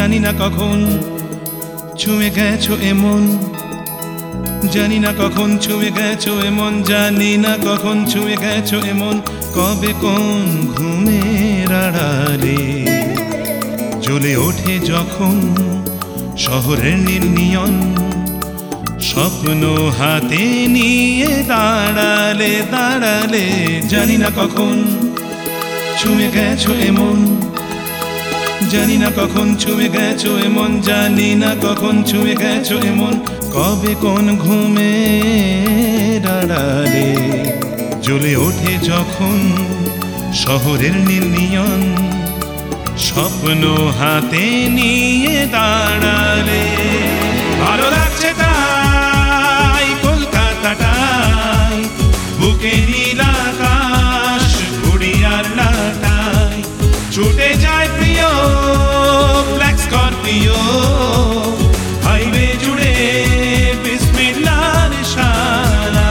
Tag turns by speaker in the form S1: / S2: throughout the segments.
S1: জানি না কখন ছুঁয়ে গেছো এমন, জানি না কখন ছুঁয়ে গেছো এমন, জানি না কখন ছুঁয়ে গেছো এমন, কবে কোন ঘুমের আড়ালে জ্বলে ওঠে যখন শহরের নীল নিয়ন, স্বপ্ন হাতে নিয়ে দাঁড়ালে দাঁড়ালে, জানি না কখন ছুঁয়ে গেছো এমন, জানি না কখন ছুঁয়ে গেছো এমন, জানি না কখন ছুঁয়ে গেছো এমন, কবে কোন ঘুমের আড়ালে জ্বলে ওঠে যখন শহরের নীল নিয়ন, স্বপ্ন হাতে নিয়ে দাঁড়ালে। ভালো লাগছে তাই কলকাতাটাই, বুকে নীল আকাশ ঘুড়িয়ার লাটাই, ছুটে যায় প্রিয় ব্ল্যাক স্করপিও, হাইওয়ে জুড়ে বিসমিল্লাহর ইশারা।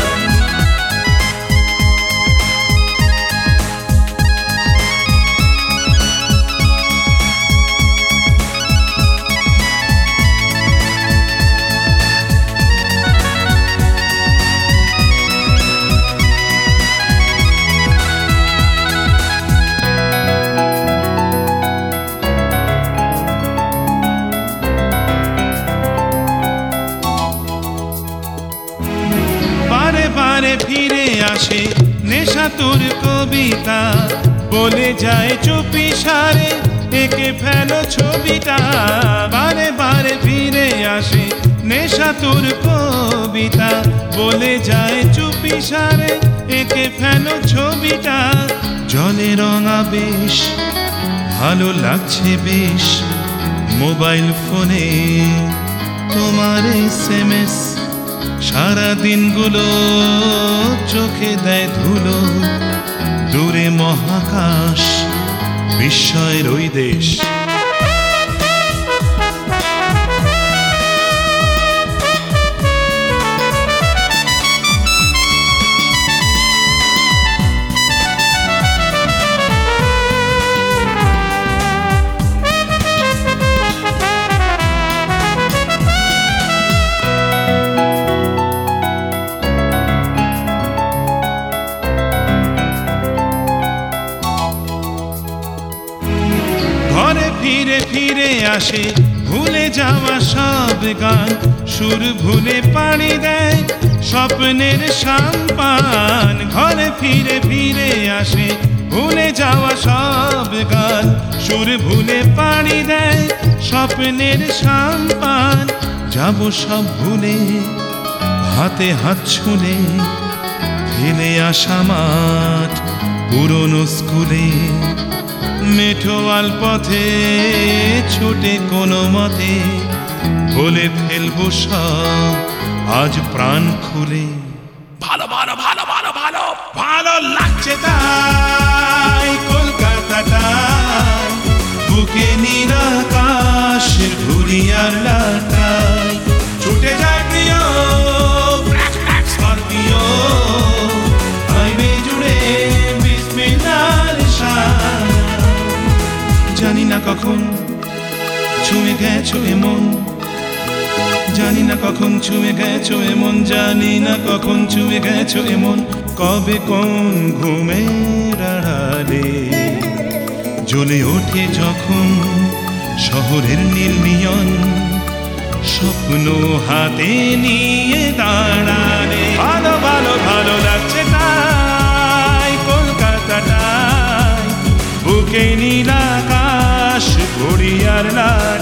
S1: বারে ফিরে আসে নেশা তোর কবিতা, বলে যায় চুপি সারে একে ফেলো ছবিটা। বারে বারে ফিরে আসে নেশা তোর কবিতা, বলে যায় চুপি সারে একে ফেলো ছবিটা। জলে রঙা বেশ ভালো লাগছে বেশ, মোবাইল ফোনে তোমার SMS, সারা দিনগুলো চোখে দেয় ধুলো, দূরে মহাকাশ বিস্ময়ের ওই দেশ। ফিরে ফিরে আসে ভুলে যাওয়া সব গান, সুর ভুলে পাড়ি দেয় স্বপ্নের সাম্পান। ঘরে ফিরে ফিরে আসে ভুলে যাওয়া সব গান, সুর ভুলে পাড়ি দেয় স্বপ্নের সাম্পান। যাব সব ভুলে হাতে হাত ছুলে, ফেলে আসা মাঠ পুরনো স্কুলে, মেঠোয়াল পথে ছুটে কোনো মতে, বলে ফেলবো সব আজ প্রাণ খুলে। ভালো ভালো ভালো ভালো ভালো ভালো লাগছে তাই কলকাতাটাই, বুকে নীল আকাশ ঘুড়িয়ার লাটাই, ছুটে যায় প্রিয় ব্ল্যাক ব্ল্যাক স্করপিও, হাইওয়ে জুড়ে বিসমিল্লাহর ইশারা। জানি না কখন ছুঁয়ে গেছো এমন, জানি না কখন ছুঁয়ে গেছো এমন, জানি না কখন ছুঁয়ে গেছো এমন, কবে কোন ঘুমের আড়ালে জ্বলে ওঠে যখন শহরের নীল নিয়ন, স্বপ্ন হাতে নিয়ে দাঁড়ালে। ভালো ভালো ভালো লাগছে তাই কলকাতাটাই, বুকে নীল আকাশ ঘুড়িয়ার লাটাই,